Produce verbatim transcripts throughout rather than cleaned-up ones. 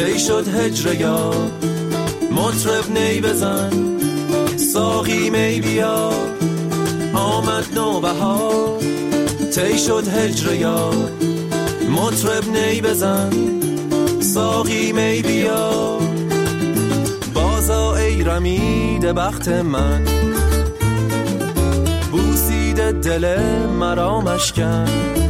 تی شد هجر یار، مطرب نی بزن، ساقی می بیا، آمد نوبهار. تی شد هجر یار، مطرب نی بزن، ساقی می بیا. بازا ای رمیده بخت من، بوسیده دل مرا مشکن،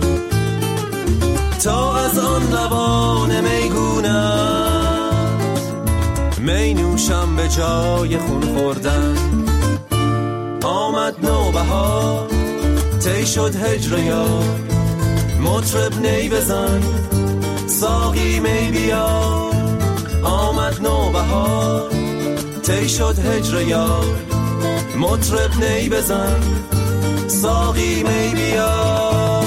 تا از آن لبان میگونم می نوشم به جای خون خوردن. آمد نوبهار، تی شد هجر یار، مطرب نی بزن، ساقی می بیا. آمد نوبهار، تی شد هجر یار، مطرب نی بزن، ساقی می بیا.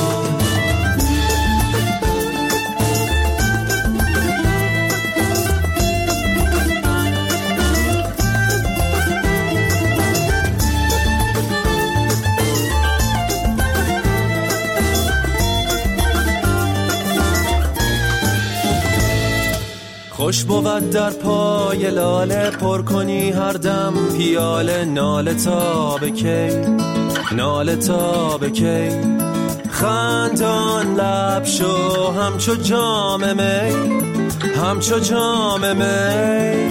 خوش بود در پای لاله پر کنی هر دم پیاله. ناله تا به کی، ناله تا به کی، خندان لب شو همچو جام می، همچو جام می.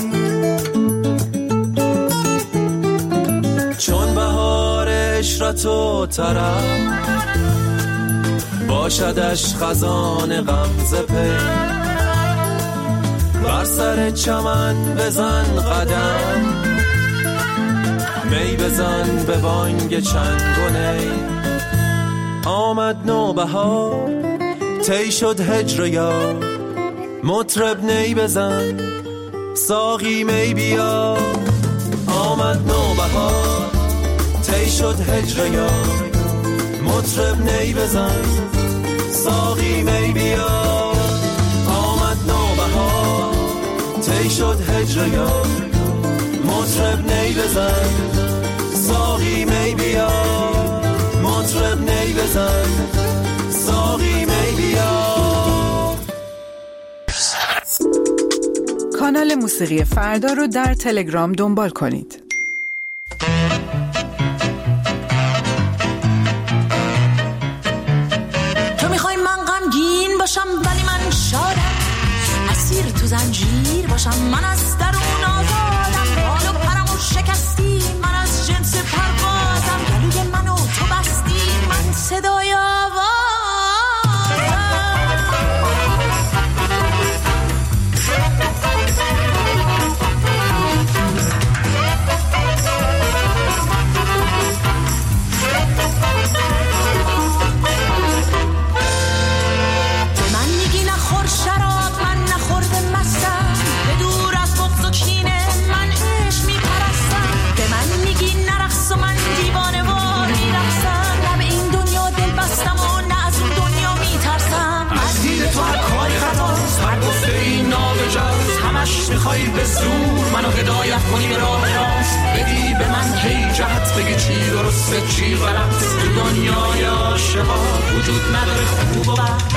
چون بهار عشرت و طرب، باشدش خزان غمزه پی. بر سر چمن بزن قدم، می بزن به بانگ چنگ و نی. آمد نوبهار، تی شد هجر یار، مطرب نی بزن، ساقی می بیا. آمد نوبهار، تی شد هجر یار، مطرب نی بزن، ساقی می بیا. تی شد هجر یار، مطرب نی بزن، ساقی می بیا. مطرب نی بزن، ساقی می بیا. کانال موسیقی فردا رو در تلگرام دنبال کنید. تو میخوای من غمگین باشم ولی من شادم، اسیر تو زنجیر باشم من از درون آزادم. بال و پرمو شکستی من از جنس پروازم، گلوی منو تو بستی من صدای آوازم. من میگی نخور شراب، من نخورده مستم، به دور از بغض و کینه من عشق میپرستم. به من میگی نرقص و من دیوانه وار میرقصم، نه به این دنیا دل بستم و نه از اون دنیا میترسم. از دید تو هر کاری خطاست، هر گفته این نابجاست، همش میخوایی به زور منو هدایت کنی به راه راست. بدی به من کی جهت، بگی چی درسته چی غلط. تو دنیای عاشقا وجود نداره خوب و بد.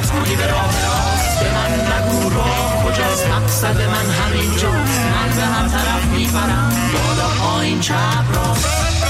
هدایت کنی به راه راست. به من نگو راه کجاست، مقصد من همینجاست. من به هر طرف میبرم، بالا پایین چپ راست.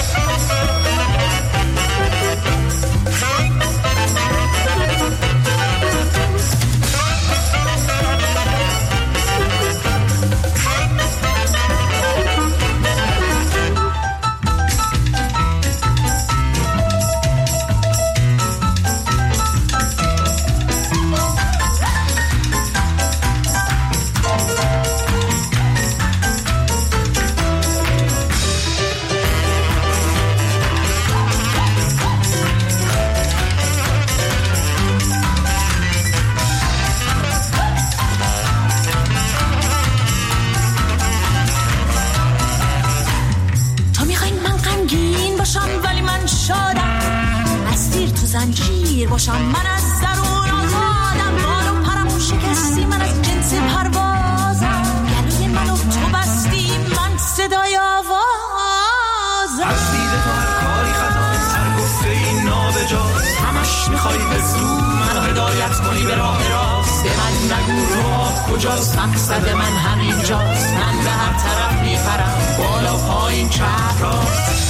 زنجیر باشم من از درون آزادم، بالو پرمو شکستی من از جنس پروازم، گلوی منو تو بستی من صدای آوازم. از دید تو هر کاری خطاست، هر گفته این نابجاست. همش میخوای به زور منو هدایت کنی به راه راست. به من نگو راه کجاست، مقصد من همینجاست. من به هر طرف میپرم، بالا پایین چپ راست.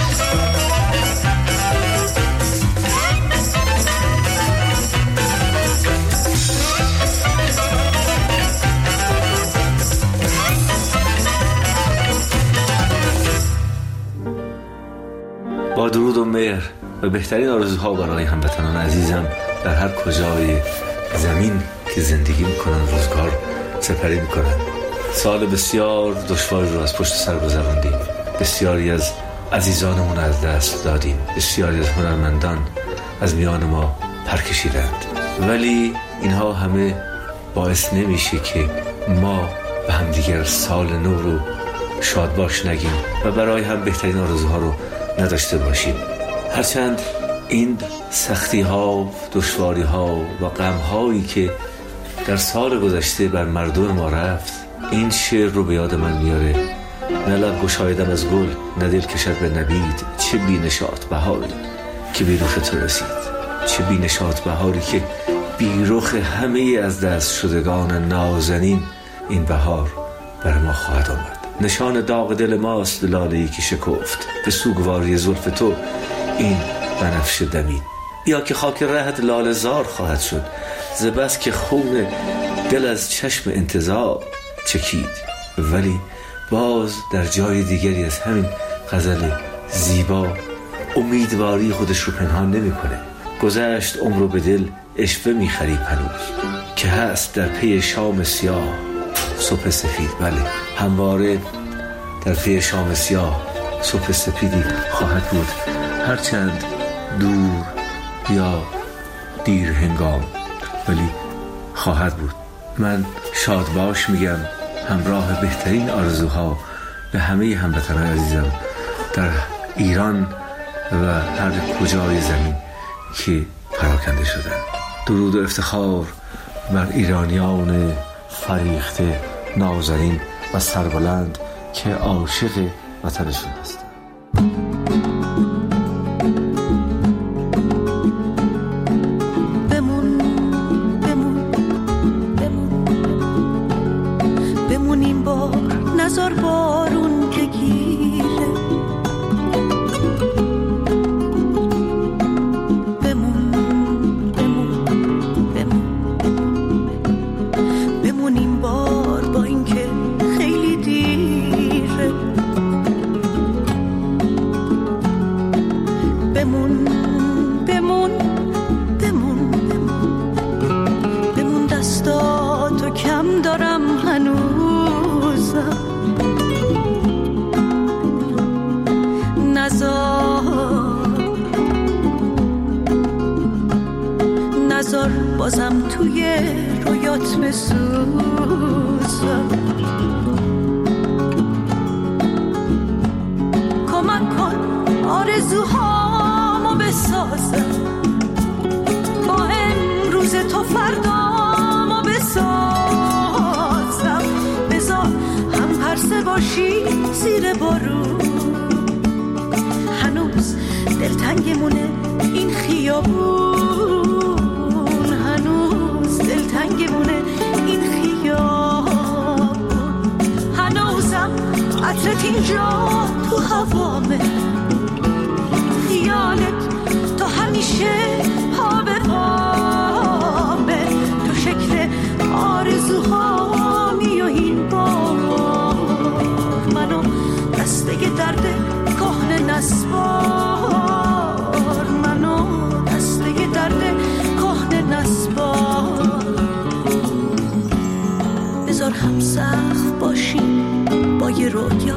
با درود و مهر و بهترین آرزوها برای هموطنان عزیزم در هر کجای زمین که زندگی میکنن، روزگار سپری میکنن. سال بسیار دشواری رو از پشت سر گذراندیم. بسیاری از عزیزانمون از دست دادیم. بسیاری از هنرمندان از میان ما پر کشیدند. ولی اینها همه باعث نمیشه که ما به همدیگر سال نو رو شاد باش نگیم و برای هم بهترین آرزوها رو نداشته باشیم. هرچند این سختی ها، دشواری ها و غم هایی که در سال گذشته بر مردم ما رفت، این شعر رو به یاد من میاره: نه لب گشایدم از گل، نه دل کشد به نبید. چه بی نشاط بهاری که بی رخ تو رسید. چه بی نشاط بهاری که بی رخ همه از دست شدگان نازنین این بهار بر ما خواهد آمد. نشان داغ دل ماست لاله‌ای که شکفت، به سوگواری زلف تو این بنفشه دمید. یا که خاک رهت لاله زار خواهد شد، ز بس که خون دل از چشم انتظار چکید. ولی باز در جای دیگری از همین غزل زیبا امیدواری خودش رو پنهان نمی کنه. گذشت عمر رو به دل اشوه می خرید هنوز، که هست در پی شام سیاه صبح سفید. بله، همواره در پی شام سیاه صبح سپیدی خواهد بود، هرچند دور یا دیر هنگام، ولی خواهد بود. من شاد باش میگم، همراه بهترین آرزوها به همه هموطنان عزیزم در ایران و هر کجای زمین که پراکنده شدن. درود و افتخار بر ایرانیان فریخته، نازنین و سربلند که عاشق وطنشون هستند. بمون بمون بمون بمون این بار، نزار بارون که گیره. بمون بمون بمون بمون این بار، با این که خیلی دیره. بمون بمون بمون بمون دستاتو کم دارم هنوزم. نزار نزار بازم توی رویات بسوزم. کمک کن آرزوهامو بسازم، با امروز تو فردامو بسازم. بذار هم پرسه باشی زیر بارون، هنوز دلتنگمونه این خیابون، هنوز تنگمونه این خیابون، هنوزم عطرت اینجا تو هوامه، خیالت تو همیشه پا به پامه، تو شکل آرزوهامی و این بار منو دسته درد کهنه نسبار، منو دسته درد کهنه نسبار. بذار هم سخت باشیم با یه رویا،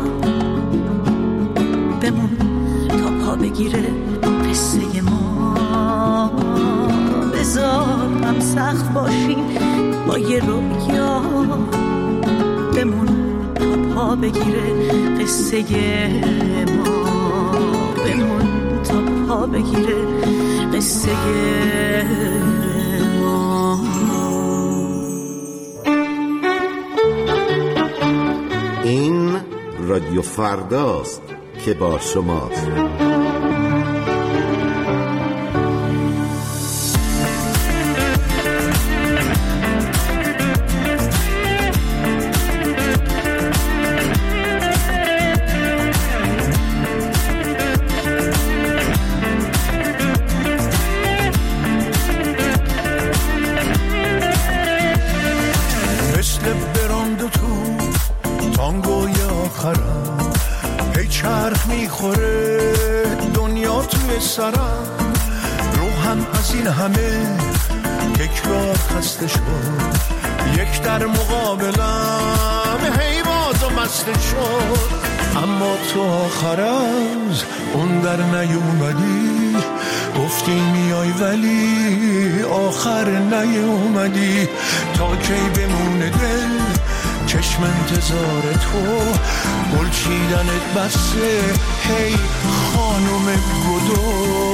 بمون تا پا بگیره قصه ما، بذار هم سخت باشیم با یه رویا، بمون تا پا بگیره قصه ما، بمون تا پا بگیره قصه ما. این رادیو فرداست که با شماست. روحم از این همه تکرار خسته شد، یک در مقابلم هی باز و مسته شد، اما تو آخر از اون در نیومدی، گفتی میای ولی آخر نیومدی، تا کی بمونه دل چشم انتظار تو، گل چیدنت بسه هی خانم گدو.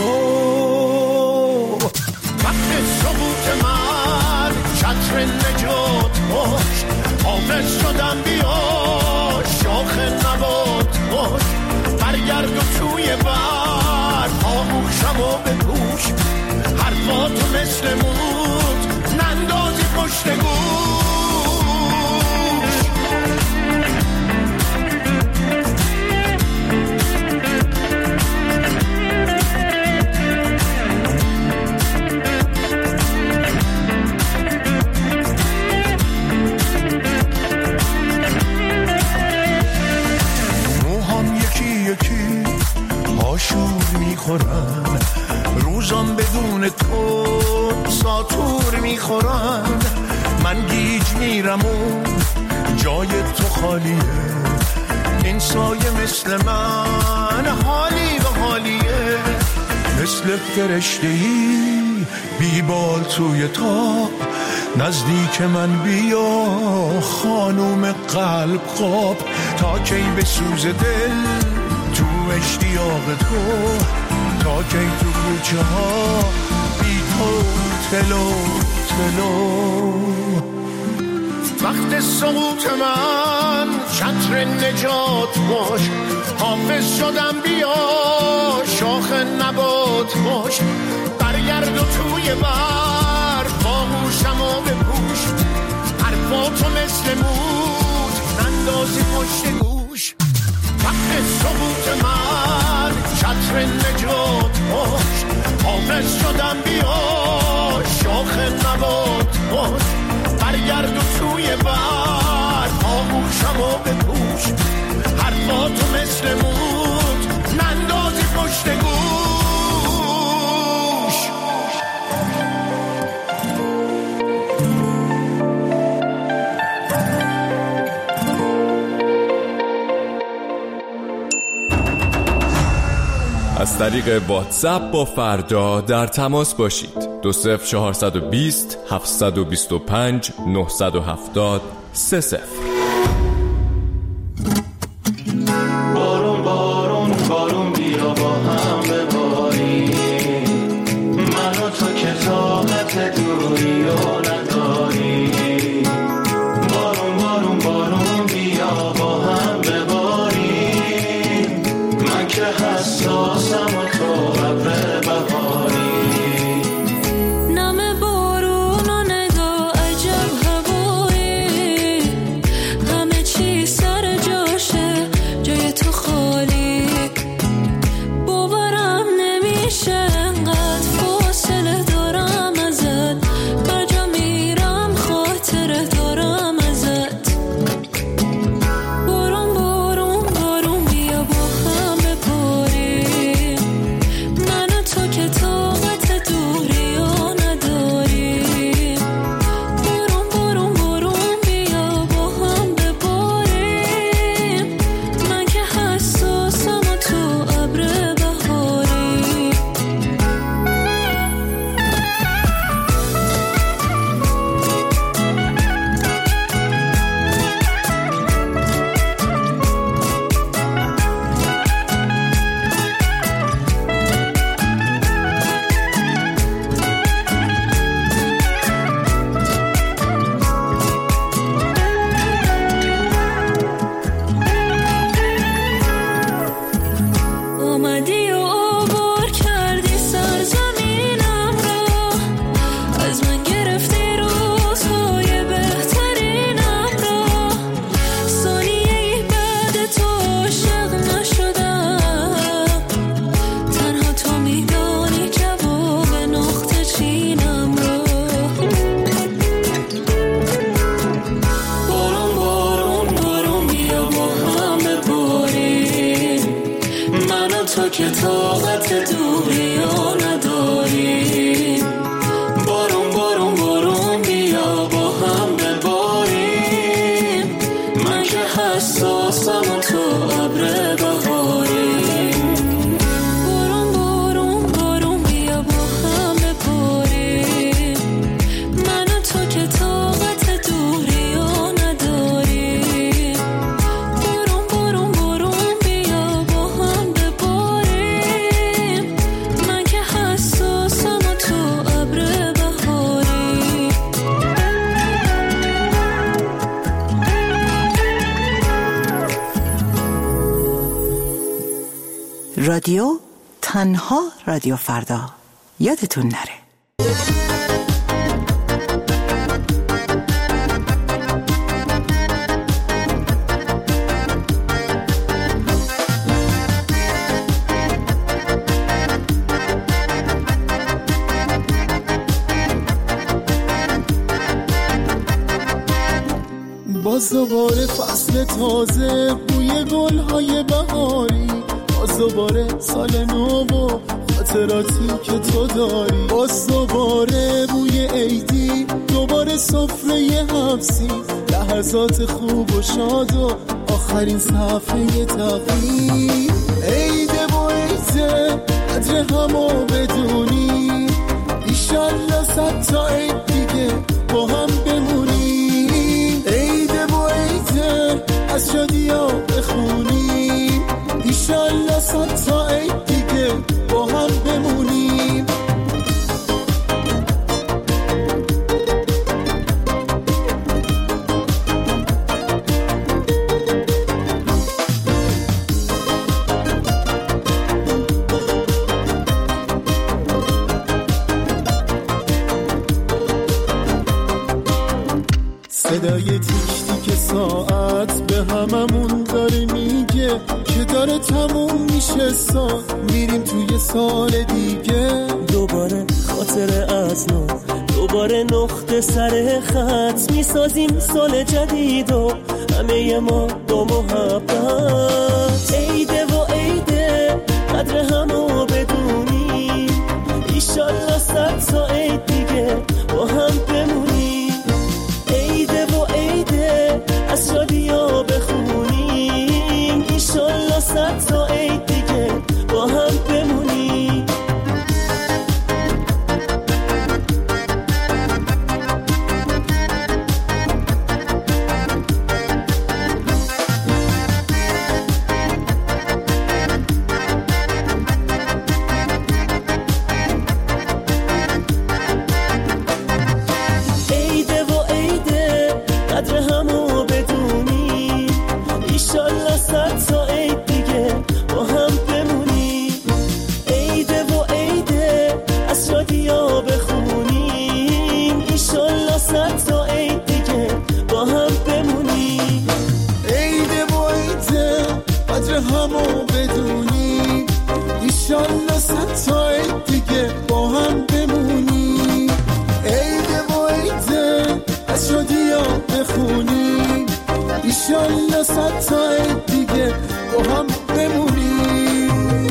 وقت سقوط من چتر نجات باش، حافظ شدم بیا شاخ نبات باش، برگرد و توی بر آغوشم و بپوش، حرفاتو مثل موت نندازی پشت گوش. آشور میخورن روزم بدون تو ساتور میخورن، من گیج میرم و جای تو خالیه، این سایه مثل من حالی و حالیه، مثل فرشته‌ای بیبال توی تاب، نزدیک من بیا خانوم قلب خواب، تا کی بسوز دل تو اشتیاق تو، تا کی تو کوچه ها بی تو تلو تلو. وقت سقوط من چتر نجات باش، حافظ شدم بیا شاخ نبات باش، برگرد و توی بر باهوشم و بپوش، حرفاتو مثل موت نندازی پشت گوش. وقت سقوط من چتر نجات باش، حافظ شدم بیا شاخ نبات باش، برگرد و توی بر آغوشم و بپوش، حرفاتو مثل موت نندازی پشت گوش. از طریق واتساپ با فردا در تماس باشید. دو صفر چهارصد و بیست هفتصد و بیست و پنج نهصد و هفتاد سه صفر. بارون بارون بارون بیا با هم بباریم، من و تو که طاقت دوری و نداریم، بارون بارون بارون بیا با هم بباریم، من که حساسم و تو ابر بهاری. نم بارون و نگاه طاقت دوری ها نداریم. بارون بارون بارون بیا با هم بباریم. من که حساسم و تو ابر بهاریم. بارون بارون بارون بیا با هم بباریم. من و تو که طاقت دوری ها نداریم. بارون بارون بارون بیا با هم بباریم. من که حساسم و تو ابر بهاریم. رادیو تنها رادیو فردا، یادتون نره. باز دوباره فصل تازه، بوی گل‌های بهاری، باز دوباره سال نو و خاطراتی که تو داری، باز دوباره بوی عیدی، دوباره سفره حبسی، لحظات خوب و شاد و آخرین صفحه تقویم. عیده و عیده قدر همو بدونی، ایشالله صد تا عید دیگه با هم بمونیم. عیده و عیده از شادی ها بخونیم، ایشالله صد تا عید دیگه با هم بمونیم. صدای تیک تیک ساعت به هممون داره میگه که داره تموم میشه سال، میریم توی سال دیگه. دوباره خاطر از نو، دوباره نقطه سر خط، میسازیم سال جدید و همه ما با محبت. عیده و عیده قدر همو بدونیم، ایشالله صد تا عید دیگه با هم بمونیم. عیده و عیده از شادی ها بخونیم، ایشالله صد تا عید دیگه با هم بمونیم. عیده و عیده قدر همو بدونیم، ایشالله صد تا عید دیگه با هم بمونیم. عیده و عیده از شادی ها بخونیم، ایشالله صد تا عید دیگه با هم بمونیم. عیده و عیده قدر همو بدونیم، ایشالله صد تا عید دیگه با هم بمونیم. عیده و عیده از شادی ها بخونیم، ایشالله صد تا عید دیگه با هم بمونیم.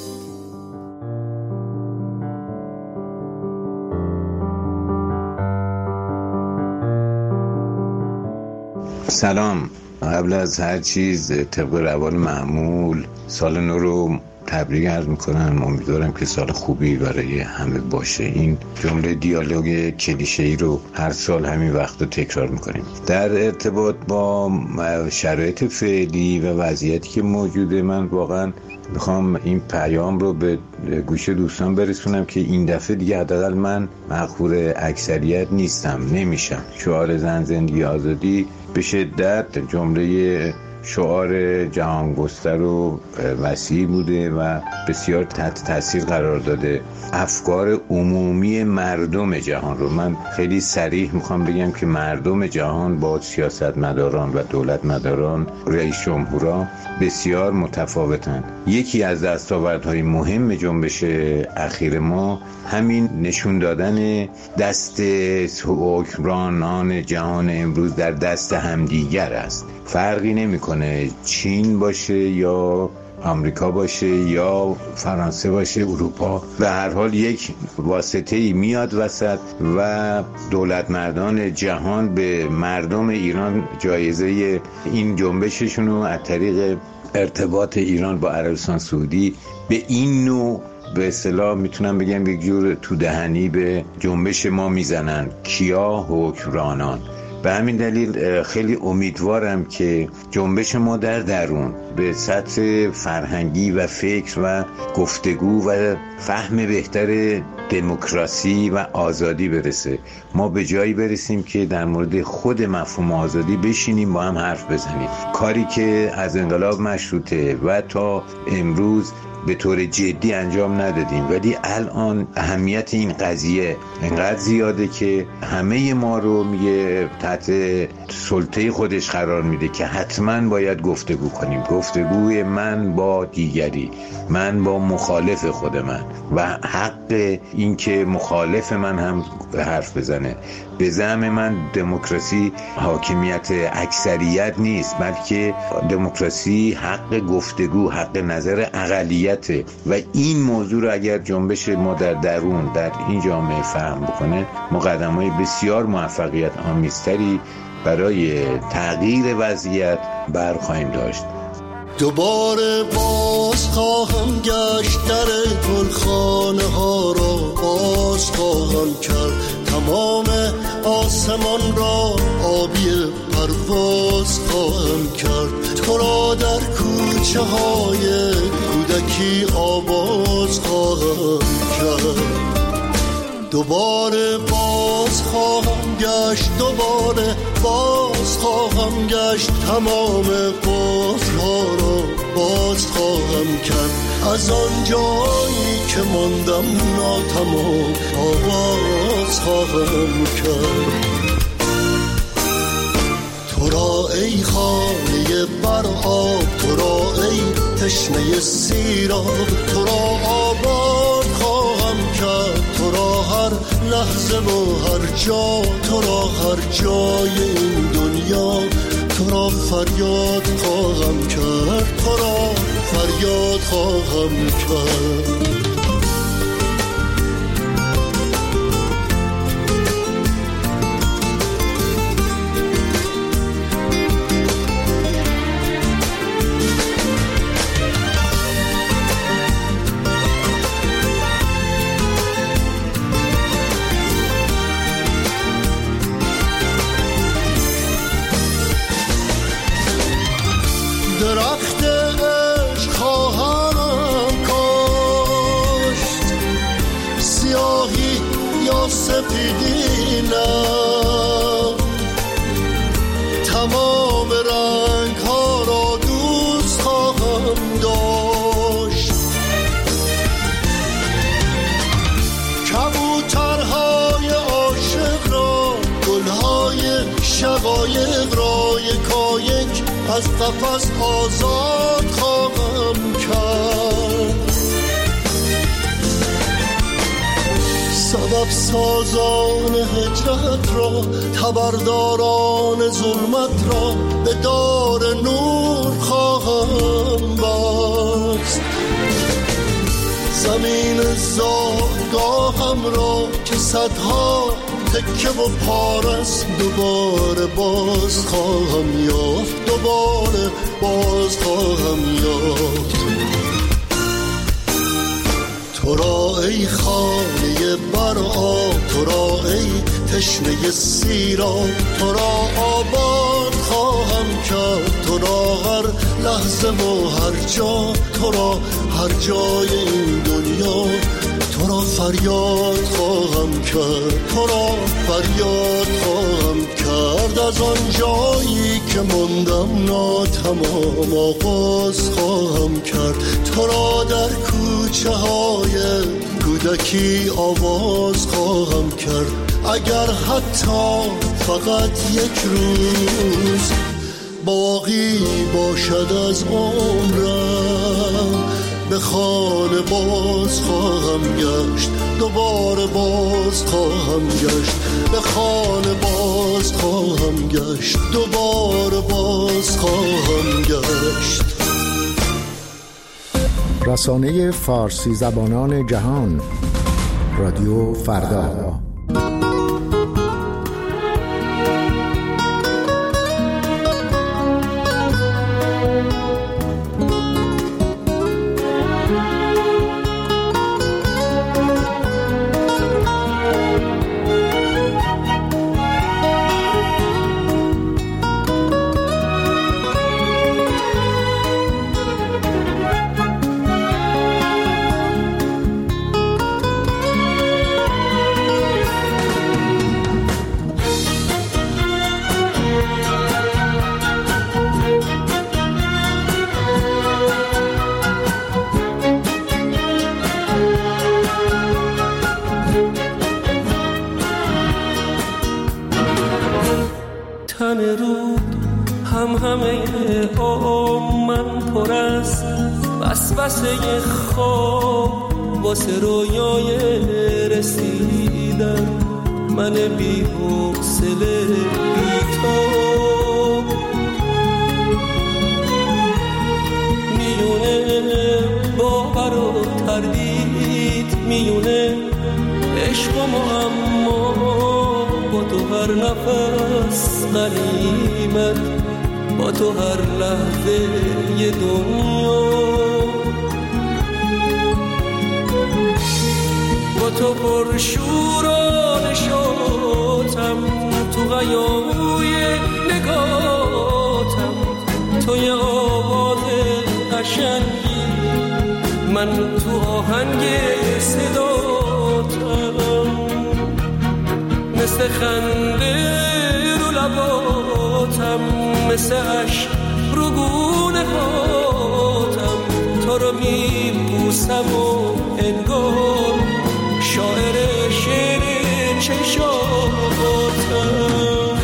سلام. قبل از هر چیز طبق روال معمول سال نو رو تبریک عرض میکنم. امیدوارم که سال خوبی برای همه باشه. این جمله دیالوگ کلیشه‌ای رو هر سال همین وقت رو تکرار میکنیم. در ارتباط با شرایط فعلی و وضعیتی که موجوده، من واقعا میخوام این پیام رو به گوش دوستان برسونم که این دفعه دیگه حداقل من مقهور اکثریت نیستم، نمیشم. شعار زن زندگی آزادی به شدت جمله شعار جهانگستر و وسیع بوده و بسیار تحت تاثیر قرار داده افکار عمومی مردم جهان رو. من خیلی صریح میخوام بگم که مردم جهان با سیاستمداران و دولتمداران، رئیس جمهورا بسیار متفاوتن. یکی از دستاوردهای مهم جنبش اخیر ما همین نشون دادن دست حکمرانان جهان امروز در دست همدیگر است. فرقی نمیکنه چین باشه یا آمریکا باشه یا فرانسه باشه، اروپا، به هر حال یک واسطه‌ای میاد وسط و دولت مردان جهان به مردم ایران جایزه این جنبششون رو از طریق ارتباط ایران با عربستان سعودی به این نوع به اصطلاح میتونم بگم یک جور تو دهنی به جنبش ما میزنن، کیا حکمرانان. به همین دلیل خیلی امیدوارم که جنبش ما در درون به سطح فرهنگی و فکر و گفتگو و فهم بهتر دموکراسی و آزادی برسه. ما به جایی برسیم که در مورد خود مفهوم آزادی بشینیم با هم حرف بزنیم. کاری که از انقلاب مشروطه و تا امروز به طور جدی انجام ندادیم، ولی الان اهمیت این قضیه انقدر زیاده که همه ما رو میگه تحت سلطه خودش قرار میده که حتما باید گفتگو کنیم. گفتگوی من با دیگری، من با مخالف خود من و حق این که مخالف من هم حرف بزنه. به زعم من دموکراسی حاکمیت اکثریت نیست، بلکه دموکراسی حق گفتگو، حق نظر اقلیته و این موضوع رو اگر جنبش ما در درون در این جامعه فهم بکنه، مقدمات بسیار موفقیت آمیزتری برای تغییر وضعیت برخواهیم داشت. دوباره باز خواهم گشت، در گلخانه ها را باز خواهم کرد، تمام آسمان را آبی پرواز خواهم کرد، تو را در کوچه های کودکی آواز خواهم کرد. دوباره باز خواهم گشت، دوباره باز خواهم گشت، تمام قفل‌ها را باز خواهم کرد، از آن جایی که ماندم ناتمام آواز خواهم کرد. تو را ای خانه بر آب، تو را ای تشنه سیراب، تو را آباد خواهم کرد، تو را هر لحظه و هر جا، تو را هر جای این دنیا، تو را فریاد خواهم کرد، تو را فریاد خواهم کرد. درخت عشق خواهم کاشت، سیاهی یا سفیدی نه، تمام رنگ ها را دوست خواهم داشت، کبوترهای عاشق را، گلهای شقایق را یکایک از قفس آزاد خواهم کرد. سبب سازان هجرت را، خبرداران ظلمت را به دار نور خواهم بست. زمین زادگاهم را که صدها تکه و پارست، دوباره باز خواهم یافت، دوباره باز خواهم یافت. تو را ای خانه بر آب، تو را ای تشنه سیراب، تو را آباد خواهم کرد، تو را هر لحظه و هر جا، تو را هر جای این دنیا، تو را فریاد خواهم کرد، تو را فریاد خواهم کرد، از آن جایی که ماندم ناتمام آغاز خواهم کرد، تو را در کوچه های کودکی آواز خواهم کرد. اگر حتی فقط یک روز باقی باشد از عمرم، به خانه باز خواهم گشت، دوباره باز خواهم گشت، به خانه باز خواهم گشت، دوباره باز خواهم گشت. رسانه فارسی زبانان جهان، رادیو فردا. تن رود هم همه آم من پر از وسوسه خواب، واسه رویای رسیدن من بی حوصله بی تو. میونه باور و تردید، میونه عشق و معما، با تو هر نفس غنیمت، با تو هر لحظه یه دنیا. با تو پر شور و نشاطم، تو غیابوی نگاتم، تو یه آواز قشنگی، من تو آهنگ صداتم. مثل خنده رو لباتم، مثل عشق رو گونه هاتم، تو رو میبوسم و انگار شاعر شعر چشاتم.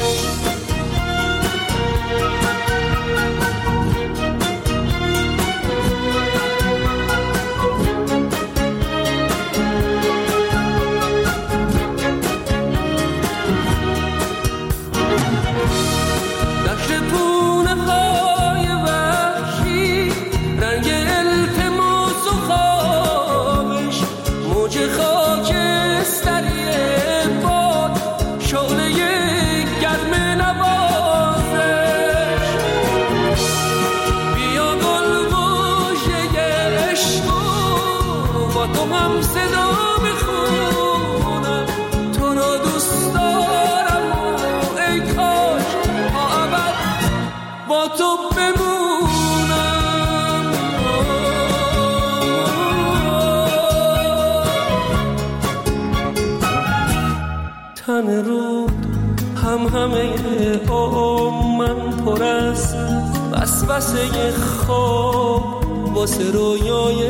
تن رود هم همه آم من پر از وسوسه خواب، واسه رویای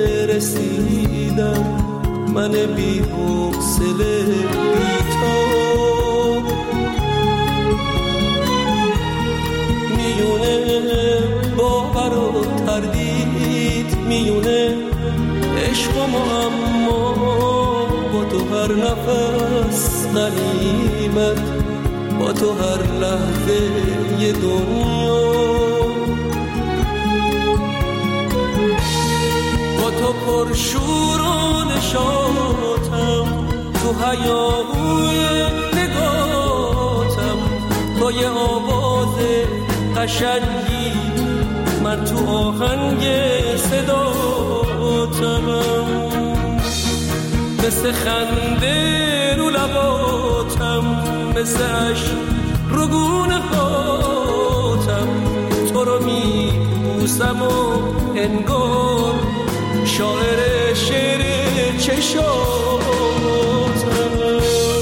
رسیدن من بی حوصله بی تو. میونه باور و تردید، میونه عشق و معما، با تو هر نفس غنیمت، با تو هر لحظه یه دنیا. با تو پر شور و نشاطم، تو هیاهوی نگاتم، تو یه آواز قشنگی، من تو آهنگ صداتم. مثل خنده رو لباتم، مثل عشق رو گونه هاتم، تو رو میبوسم و انگار شاعر شعر چشاتم.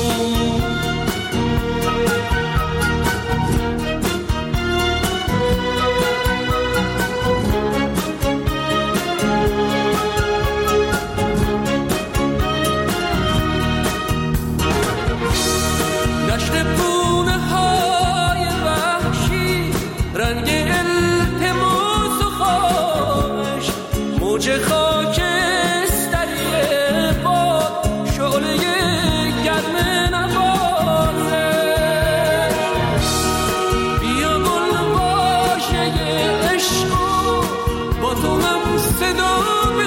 موج خاکستری باد، شعله گرم نوازه، بیا گل باشه عشق، با تو هم صدا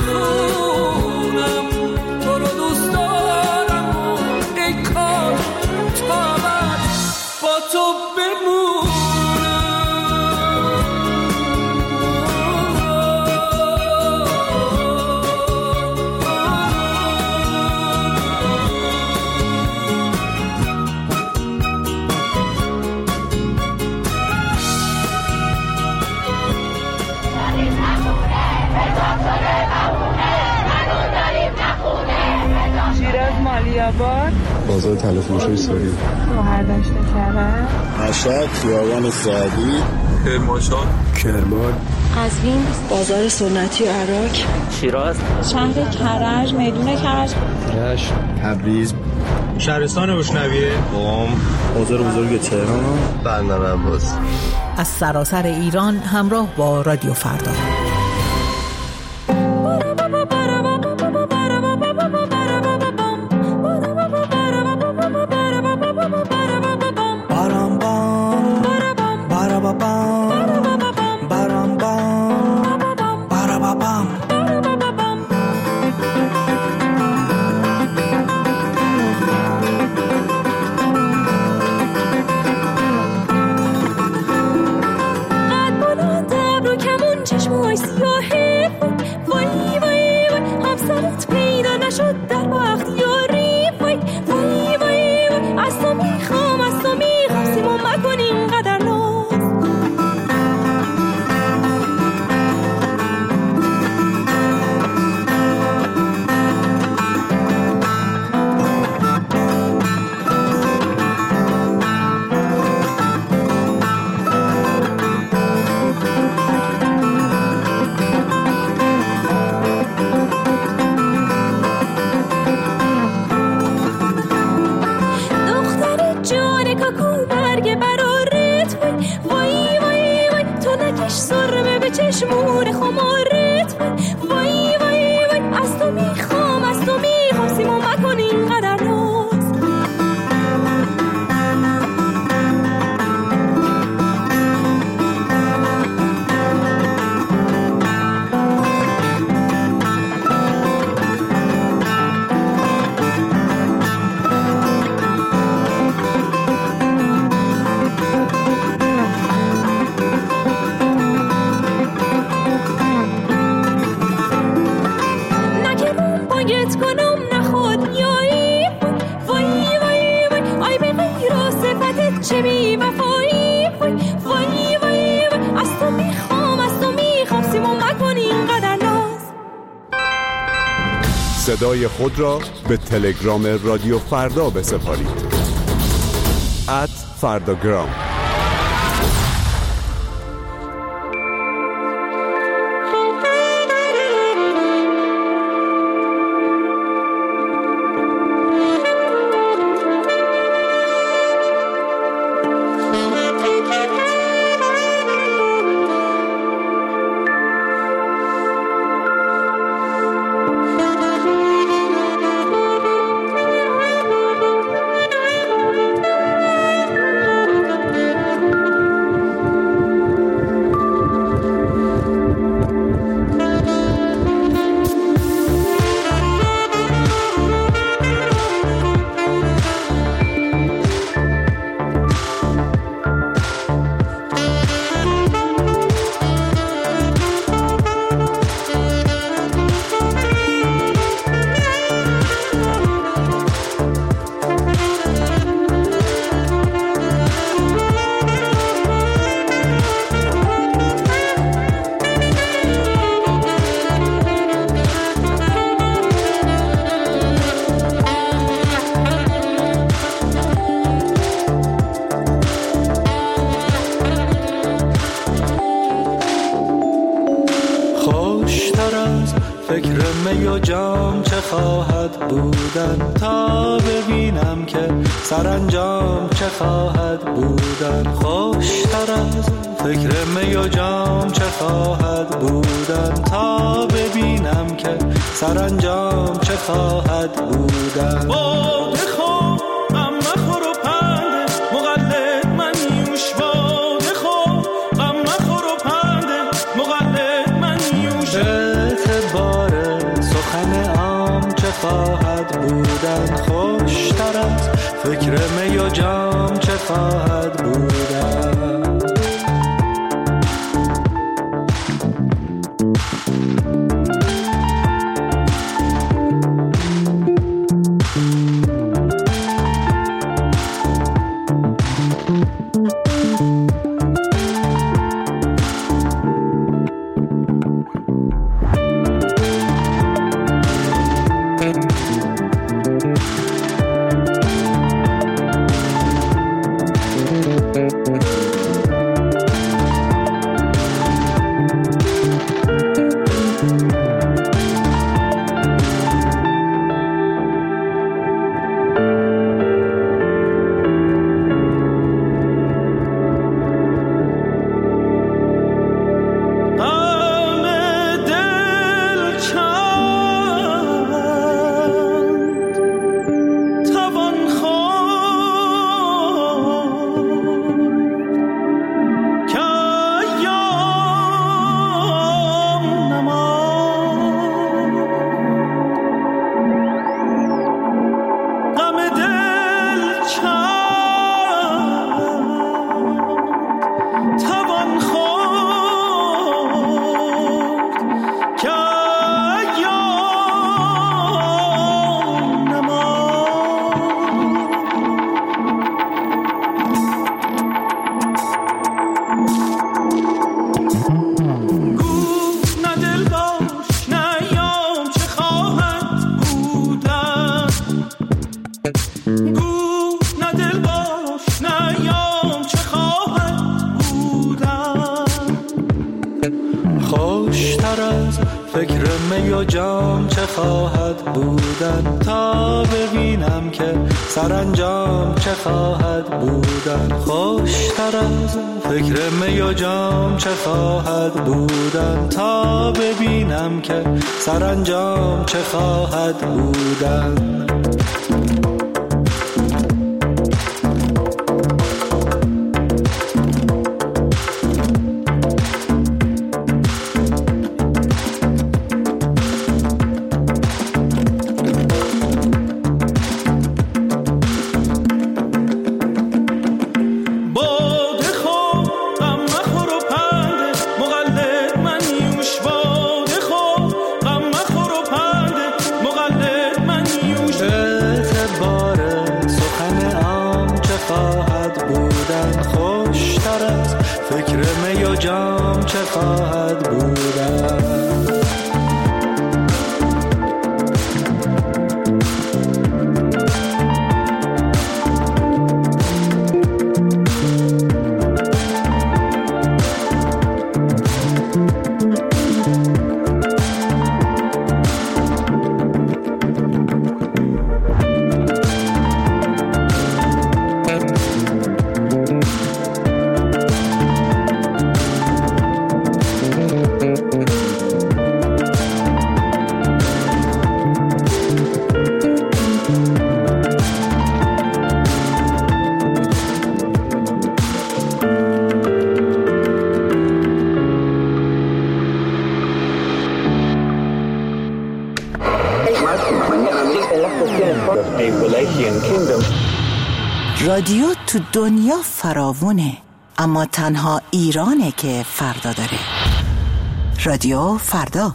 خیابان، بازار تلافروشی سوری، شهردشت کرج، مشهد، خیابان سعدی، کرمانشاه، کرمان، قزوین، بازار سنتی عراق، شیراز، شهر کرج، میدون کرج، رشت، تبریز، شهرستان بوشنویه، قم، بازار بزرگ تهران، بندر عباس. از سراسر ایران همراه با رادیو فردا. صدای خود را به تلگرام رادیو فردا بسپارید. ات فرداگرام. فکر می و جام چه خواهد بودن تا ببینم که سرانجام چه خواهد بودن. خوشتر از فکر می و جام چه خواهد بودن تا ببینم که سرانجام چه خواهد بودن. باده خوب غم مخور و پنده مقلد من یوش. باده خوب غم مخور و پنده مقلد من یوش. اعتبار سخن عام چه خواهد بودن. خوشتر از فکر می و جام چه خواهد بودن. خوشتر از فکر می و جام چه خواهد بودن تا ببینم که سرانجام چه خواهد بودن. خوشتر از فکر می و جام چه خواهد بودن تا ببینم که سرانجام چه خواهد بودن. رادیو تو دنیا فراوونه، اما تنها ایرانه که فردا داره. رادیو فردا.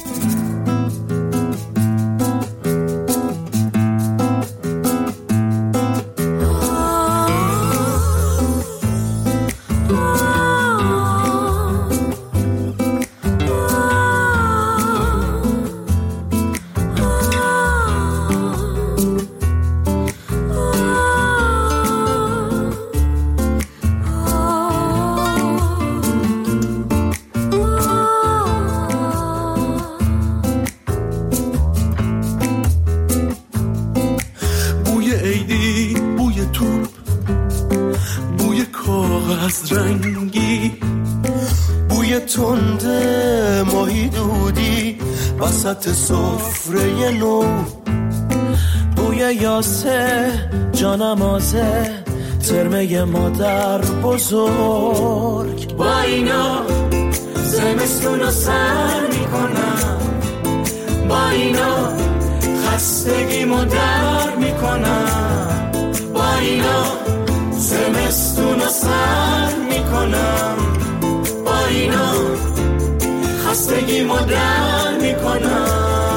سفره نو، بوی یاسه جانمازه، ترمه مادر بزرگ. با اینا زمستون رو سر میکنم، با اینا خستگیمو در میکنم، با اینا زمستون رو سر میکنم، با اینا خستگیمو در میکنم.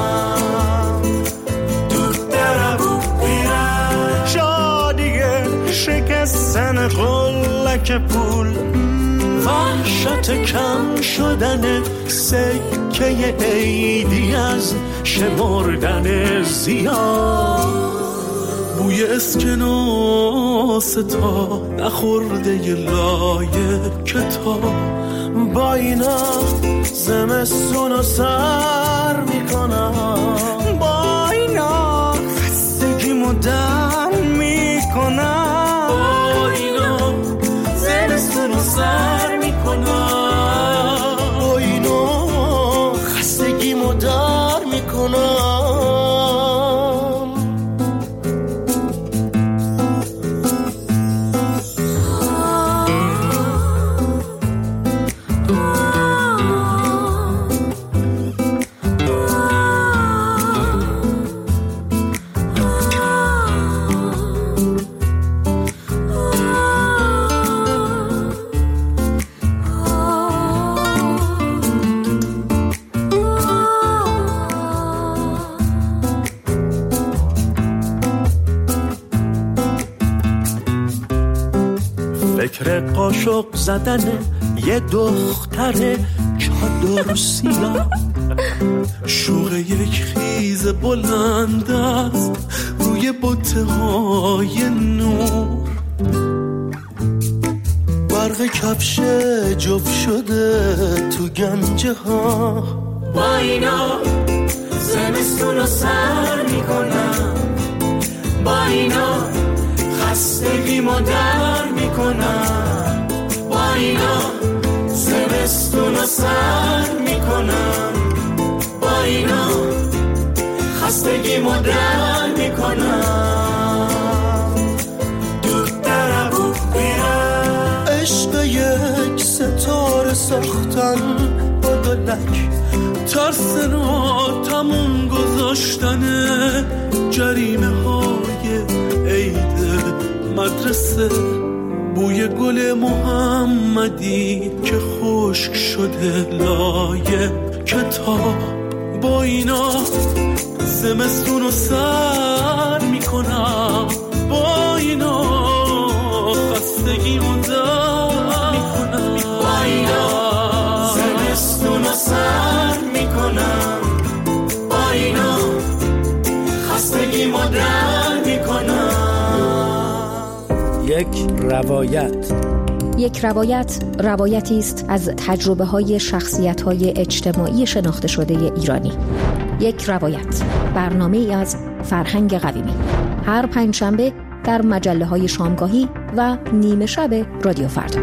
شکستن قلک پول، وحشت کم شدن سکه عیدی از شمردن زیاد، بوی اسکناس تا نخورده ی لایه کتاب. با اینا زمستون رو سر میکنم، با اینا خستگیمو در میکنم، سر میکنم، با اینو خستگیمو در میکنم. فکر قاشق زدن یه دختر چادر سیاه، شوق یک خیز بلند است روی بوته‌های نور، برق کفش جف شده تو گنجه ها، با اینا زمستون رو سر میکنم، با اینا خستگیمو در میکنم، با اینا زمستون رو سر میکنم، با اینا خستگیمو در میکنم. دود دربو میرم عشق یک ستاره ساختن با دلک، ترسنا تموم گذاشتن جریمه های عید مدرسه، بوی گل محمدی که خشک شده لای کتاب. با اینا زمستون رو سر میکنم، با اینا خستگی رو در میکنم، با اینا زمستون رو سر میکنم، با اینا خستگی رو در میکنم. یک روایت. یک روایت روایتی است از تجربه های شخصیت های اجتماعی شناخته شده ایرانی. یک روایت، برنامه ای از فرهنگ قویمی، هر پنجشنبه در مجله های شامگاهی و نیمه شب رادیو فردا.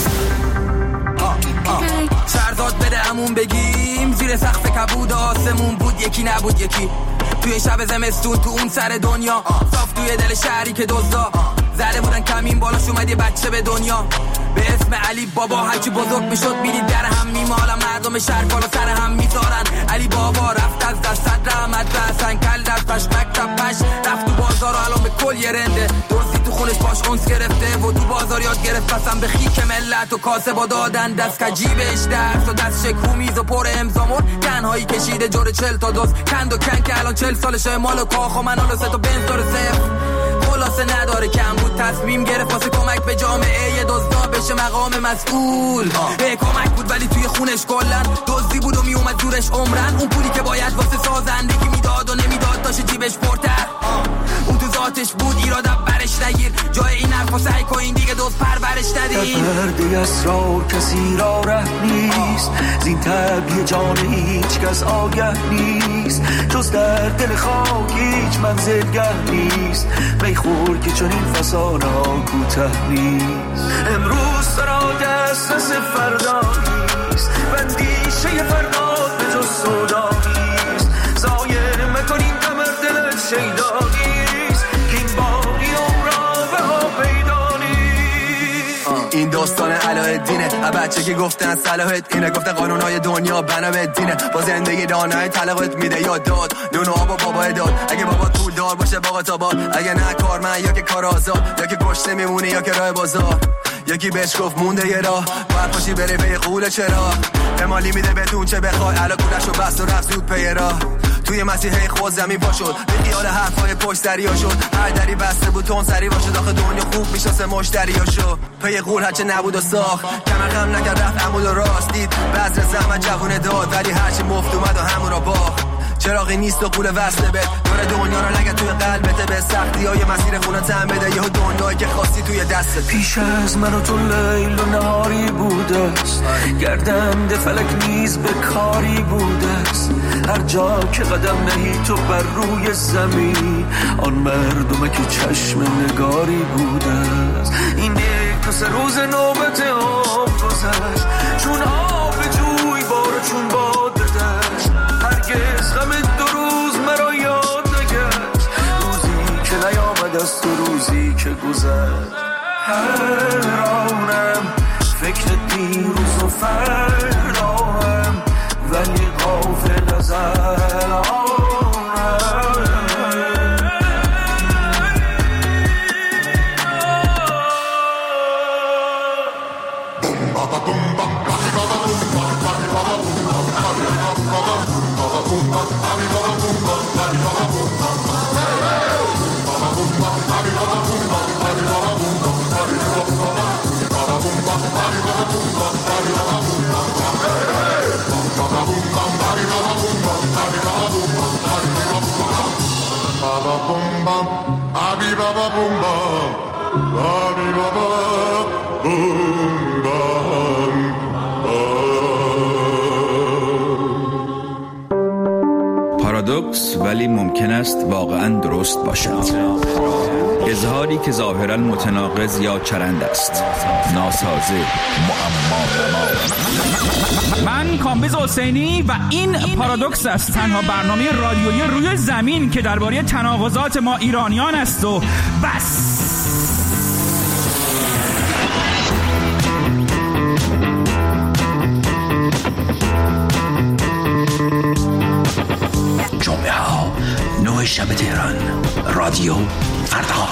سرداد بده همون بگیم، زیر سقف کبود آسمون بود یکی نبود یکی، توی شب زمستون تو اون سر دنیا، صاف توی دل شهری که دزدا زده بودن کمین بالاش اومد یه بچه به دنیا به اسم علی بابا. هرچی بزرگ میشد میدید در هم میمالن، مردم شهر بالا سر هم میذارن. علی بابا رفت از دست رحمت رسن، کل در پشمک تپش رفت تو بازار و الان به کل یه رنده، درستی تو خونش باش اونس گرفته و تو بازار یاد گرفت قسم به خیک ملت و کاسه با دادن دست کجیبش درس و دست شکو میز و پر امزامون، تنهایی کشیده جور چل تا دوز کند و کن که الان چل سالشه مال و کاخ و منال و سه تا بنز داره صفر، خلاصه نداره کم بود تصمیم گرفت واسه کمک به جامعه یه دزدا بشه مقام مسئول. به کمک بود ولی توی خونش کلن دزدی بود و میومد زورش عمرن، اون پولی که باید واسه سازندگی میداد و نمیداد داشت جیبش پرتر، اون تو ذاتش بود ایراد برش نگیر، جای این حرفا سعی کن دیگه دوست پرورش ندید. در پرده اسرار کسی را ره نیست، زین طبیع جان هیچ کس آگه نیست، جز در دل خاک هیچ منزلگه نیست، میخور که چون این فسانه ها کوته نیست. امروز سرا دسترس فردا نیست، بندیشه فردا به جز سودا نیست، زایه مکنین قمر دلت شیدا نیست، که این باقی عمرا به ها پیدا نیست. این داستان علاءالدینه، بچه که گفتن صلاحت اینه، گفتن قانونهای دنیا بنا به دینه، با زندگی دانای طلقت میده یاد داد نون و آب و بابا داد، اگه بابا پول دار باشه باقا تا باد، اگه نه کارمند یا که کار آزاد، یا که گشته میمونی یا که راه بازار، یکی بهش گفت مونده یه راه باید پاشی بری پی قول چرا، امالی میده بهتون چه بخوای، علا کولش رو بست و رفت زود پی راه، توی مسیحه خود زمین پا شد، به خیال حرفای پشت دریا شد، هر دری بسته بود تون سری باشه، داخل دنیا خوب میشناسه مشتریا شد، پی قول هرچه نبود و ساخت، کمر غم نکرد رفت عمود و راست دید، بذر زحمت جوونه داد ولی هرچی مفت اومد و همون را باخت، چراغی نیست و قول وصله بد، دور دنیا رو نگه توی قلبت، به سختی های مسیر خونه تن بده، یهو دنیایی که خواستی توی دستت. پیش از من و تو لیل و نهاری بوده است، گردنده فلک نیز به کاری بوده است، هر جا که قدم نهی تو بر روی زمین، آن مردمه که چشم نگاری بوده است، این یک دو سه روز نوبت آب گذشت، چون آب جوی بار چون باد دشت، هرگز غم دو روز مرا یاد نگشت، روزی که نیامد از تو روزی که گذشت، حیرانم فکر دیروز و فرداهم، ولی غافل از الانم. پارادوکس ولی ممکن است واقعا درست باشد. اظهاری که ظاهرا متناقض یا چرند است. ناسازه، معما. من کامبیز حسینی و این پارادوکس است، تنها برنامه رادیویی روی زمین که درباره تناقضات ما ایرانیان است و بس. جمعه ها نه شب تهران، رادیو فردا.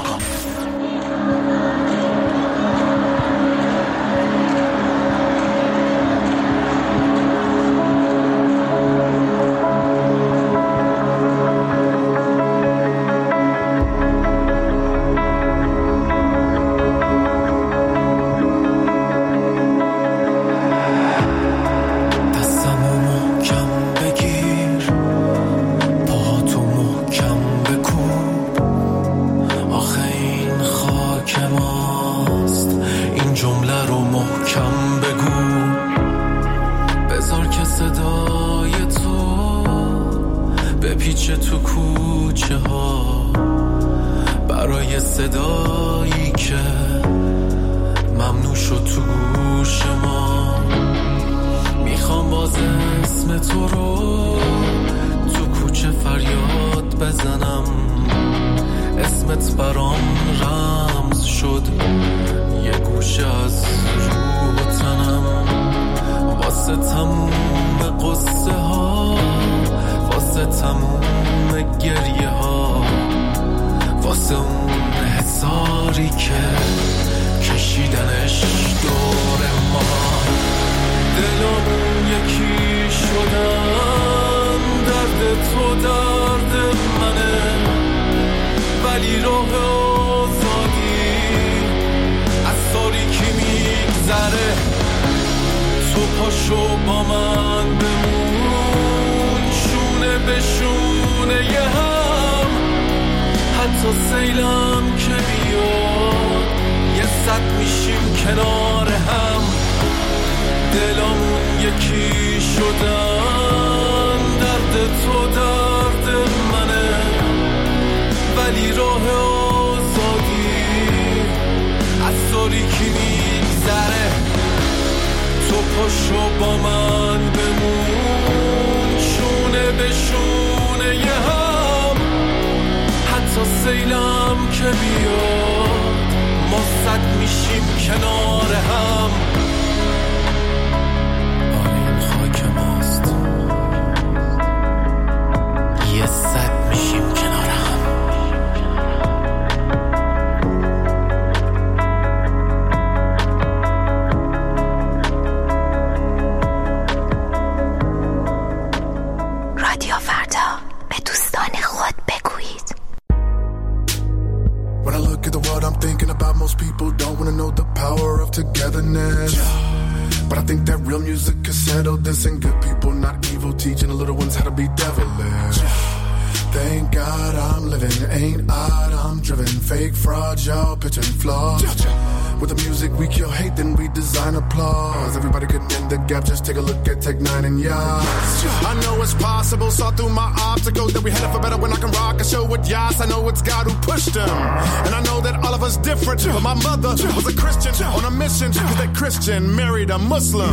But my mother was a Christian on a mission because that Christian married a Muslim.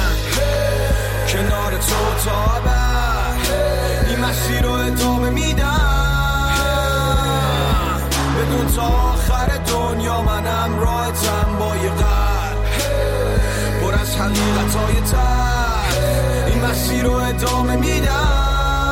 کنار تو تا بعد این مسیر رو ادامه میدم بدون تا آخر دنیا منم راحتم با یه قلب پر از حقیقت‌های ته این مسیر رو ادامه میدم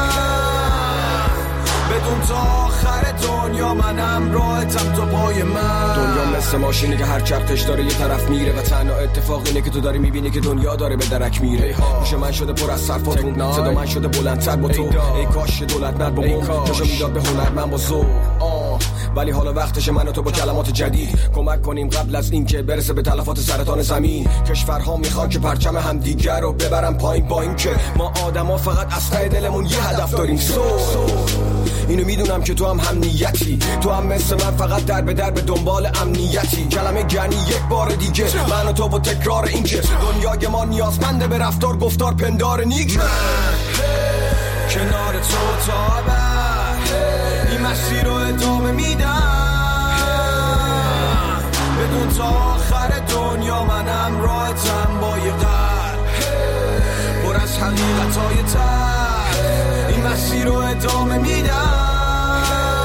بدون تا آخر دنیا منم راحتم تا پای من. دنیا مثل ماشینی که هر چرخش داره یه طرف میره و تنها اتفاق اینه که تو داری میبینی که دنیا داره به درک میره. گوش من شده پر از صرفاتون، صدا من شده بلندتر با تو. ای کاش دولت مرد با بوم جاشو میداد به هنرمند با ذوق. ولی حالا وقتش من و تو با کلمات جدید کمک کنیم قبل از اینکه برسه به تلفات سرطان زمین. کشورها میخوان که پرچم همدیگر رو ببرن پایین با این که ما آدما فقط از ته دلمون یه هدف داریم. سو اینو میدونم که تو هم هم نیتی، تو هم مثل من فقط در به در به دنبال امنیتی. کلمه گنی یک بار دیگه من و تو با تکرار این که دنیای ما نیازمنده به رفتار گفتار پندار نیک. کنار تو تا ابد این مسیر رو ادامه میدم بدون تا آخر دنیا منم راحتم با یه قلب پر از حقیقت‌های تر این مسیر رو ادامه میدم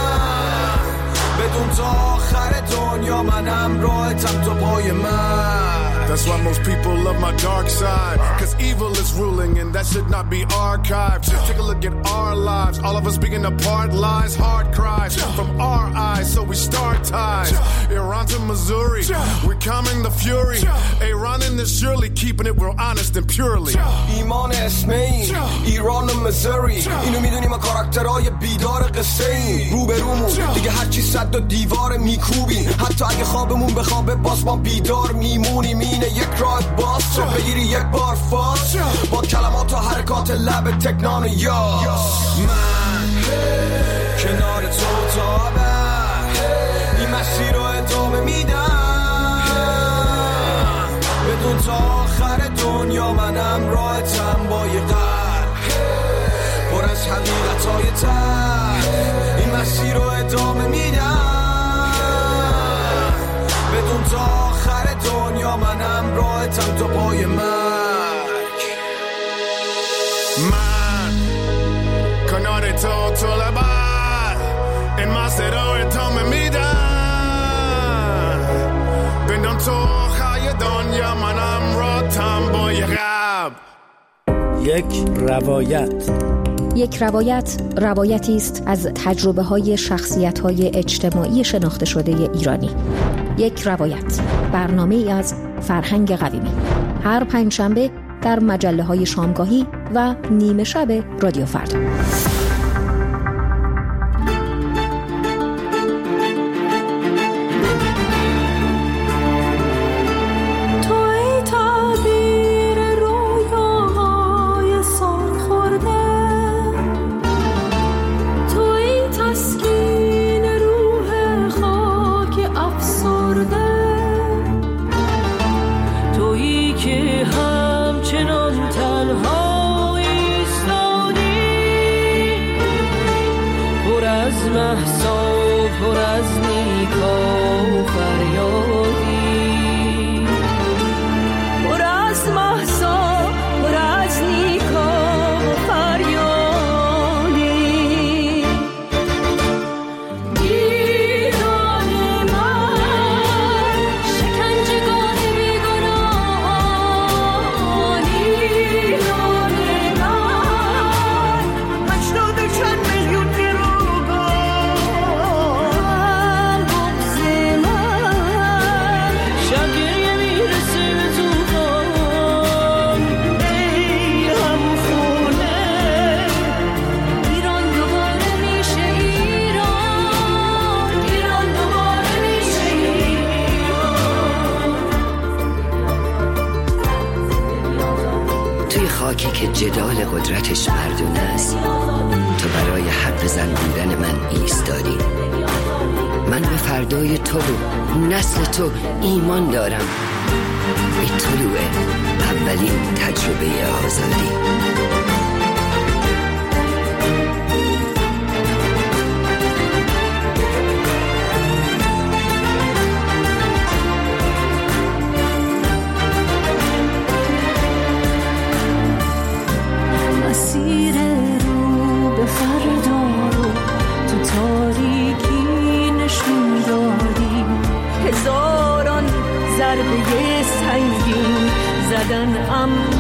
بدون تا آخر دنیا منم راحتم تا پای من. That's why most people love my dark side, cause evil is ruling and that should not be archived. Take a look at our lives, all of us being apart, lies, hard cries from our eyes, so we start ties. Iran to Missouri, we're calming the fury. Iran in this surely keeping it real honest and purely. ایمان اسمین ایران و مزوری اینو میدونی ما کاراکترهای بیدار قصه این رو به رومون دیگه هرچی صد و دیوار میکوبی حتی اگه خوابمون بخوابه باز ما بیدار میمونیم اینه یک راه باز تو بگیری یک بار فاز با کلمات و حرکات لب تکنان یاس من کنار تو تا ابد این مسیر رو ادامه میدم بدون تا آخر دنیا منم راحتم با یه قلب پر از حقیقت‌های تر این مسیر رو ادامه میدم بدون تا آخر دنیا منم راحتم تا پای مرگ. من کنار تو تا ابد این مسیر رو ادامه میدم بدون تا آخر دنیا منم راحتم با یه قلب. یک روایت. یک روایت روایتی است از تجربه های شخصیت های اجتماعی شناخته شده ایرانی. یک روایت، برنامه ای از فرهنگ قویمی، هر پنجشنبه در مجله های شامگاهی و نیمه شب رادیو فردا. خاکی که جدال قدرتش مردونه است تو برای حرف زن بودن من ایستادی. من به فردای تو و نسل تو ایمان دارم. به طلوع اولین تجربه آزادی. مسیر رو به فردا رو تو تاریکی نشون دادی. هزاران ضربه سنگین زدن اما